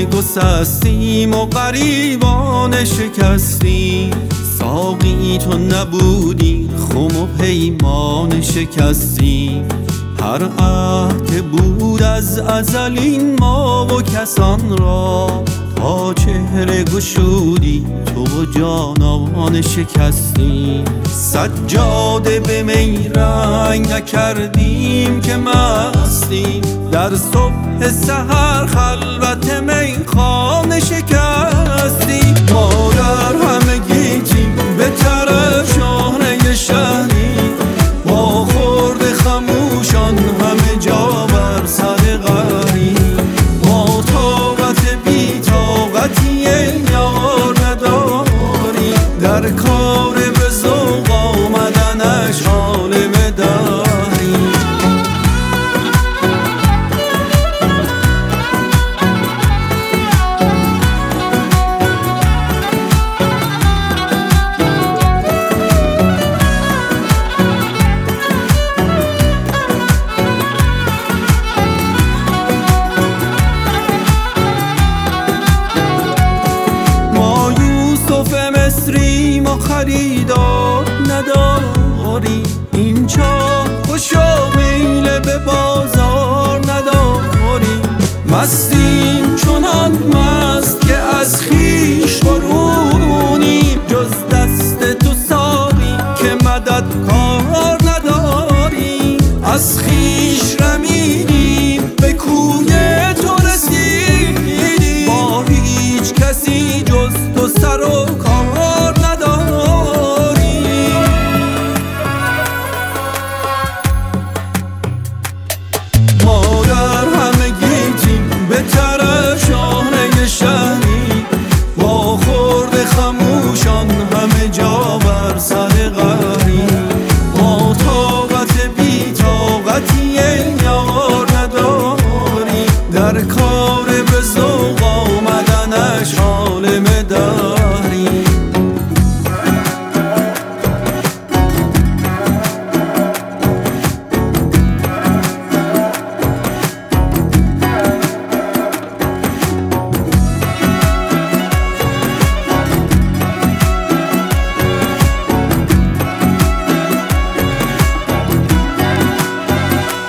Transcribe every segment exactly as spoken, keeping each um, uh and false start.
گسستیم و غریبانه شکستیم. ساقی تو نبودی خم و پیمان شکستیم. هر عهد که بود از ازل این ما و کسان را، تا چهره گشودی تو و جانان شکستیم. سجاده به می رنگ نکردیم که مستیم، در صبح سحر خلوت میخانه شکستیم. ما در همه گیتیم به طرف شانه شهری، با خورد خموشان همه جا بر سر غری. ما طاقت بی طاقتی یار نداری، در کار به ذوق آمدنش عالم داری. مصری ما خریدار نداری، این چاه خوشا میل به بازار نداری. مستیم چنان مست که از خیش برونیم، جز دست تو ساقی که مدد کار نداری. از خیش رمیدیم به کوی تو رسیدیم، با هیچ کسی جز تو سر و کار نداری. ما در همه گیتیم به طرف شانه شهری، با خورد خموشان همه جا بر سر غری. ما طاقت بی طاقتی یار نداری، در کار به ذوق آمدنش عالم داری.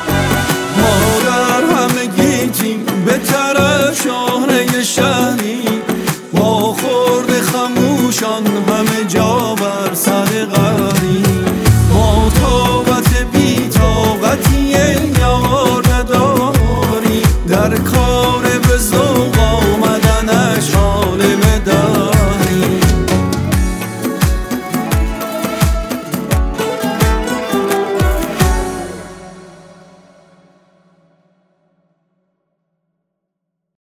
به طرف شانه شهری،